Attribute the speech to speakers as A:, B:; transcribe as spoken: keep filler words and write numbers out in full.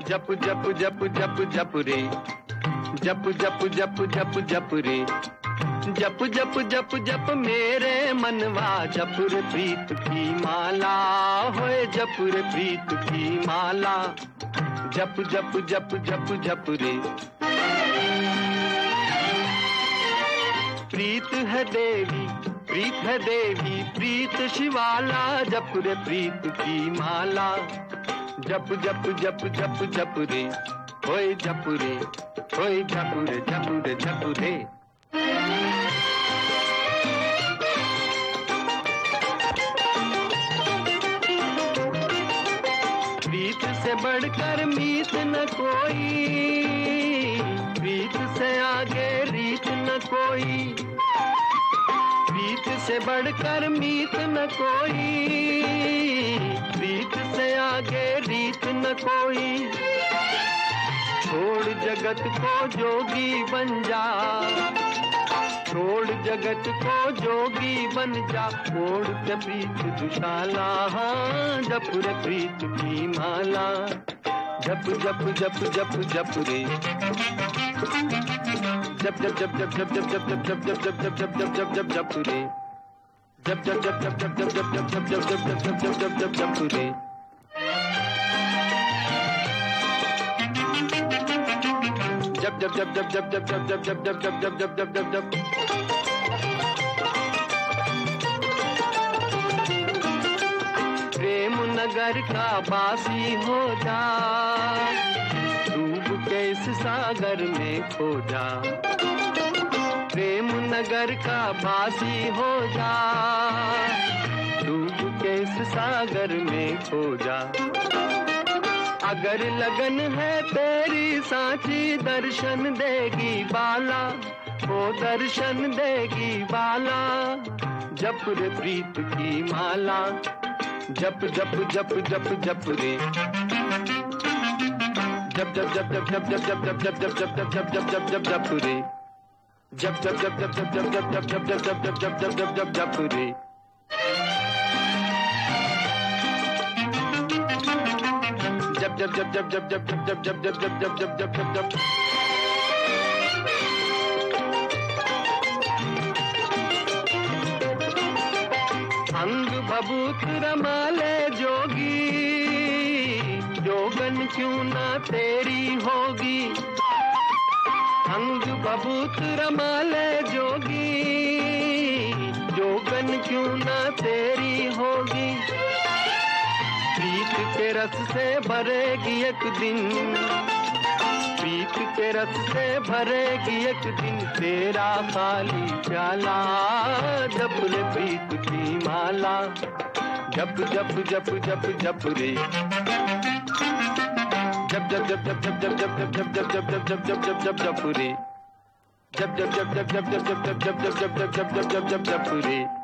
A: जप जप जप जप जप रे, जप जप जप जप जप रे, जप जप जप जप मेरे मनवा, जप रे प्रीत की माला, होए जप रे प्रीत की माला, जप जप जप जप जप रे। प्रीत है देवी, प्रीत है देवी, प्रीत शिवाला, जप रे प्रीत की माला, जप जप जप जप जप रे, होए जप रे, होए जप रे जप रे जप रे। प्रीत से बढ़कर मीत न कोई, प्रीत से आगे रीत न कोई, प्रीत से बढ़कर मीत न कोई, प्रीत से आगे रीत न कोई। छोड़ जगत को जोगी बन जा, छोड़ जगत को जोगी बन जा, छोड़ के प्रीत दुशाला, हाँ जप रे प्रीत की माला, जप जप जप जप जप रे, जप जप जप जप जप जप जप जप जप जप जप जप जप जप जप जप रे, जप जप जप जप जप जप जप जप जप जप जप जप जप जप जप जप रे। जप जप जप जप जप जप जप जप जप जप जप जप जप जप जप। प्रेम नगर का बासी हो जा, डूब के इस सागर में खो जा, प्रेम नगर का बासी हो जा, डूब के इस सागर में खो जा। अगर लगन है तेरी सांची, दर्शन देगी बाला, वो दर्शन देगी बाला, जप रे प्रीत की माला, जप जप जप जप जप रे, जप जप जप जप जप जप जप जप जप जप जप जप जप जप जप जप रे, जप जप जप जप जप जप जप जप जप जप जप जप जप जप जप जप रे। जप जप जप जप जप जप जप जप जप जप जप जप जप जप जप। अंग भभूत रमाले जोगी, जोगन क्यों ना तेरी होगी, अंग भभूत रमाले जोगी, जोगन क्यों ना तेरी होगी। प्रीत के रस से भरेगी एक दिन, प्रीत के रस से भरेगी एक दिन तेरा खाली प्याला, जप रे प्रीत की माला, जप जप जप जप जप रे, जप जप जप जप जप जप जप जप जप जप जप जप जप जप जप जप रे, जप जप जप जप जप जप जप जप जप जप जप जप जप जप जप रे।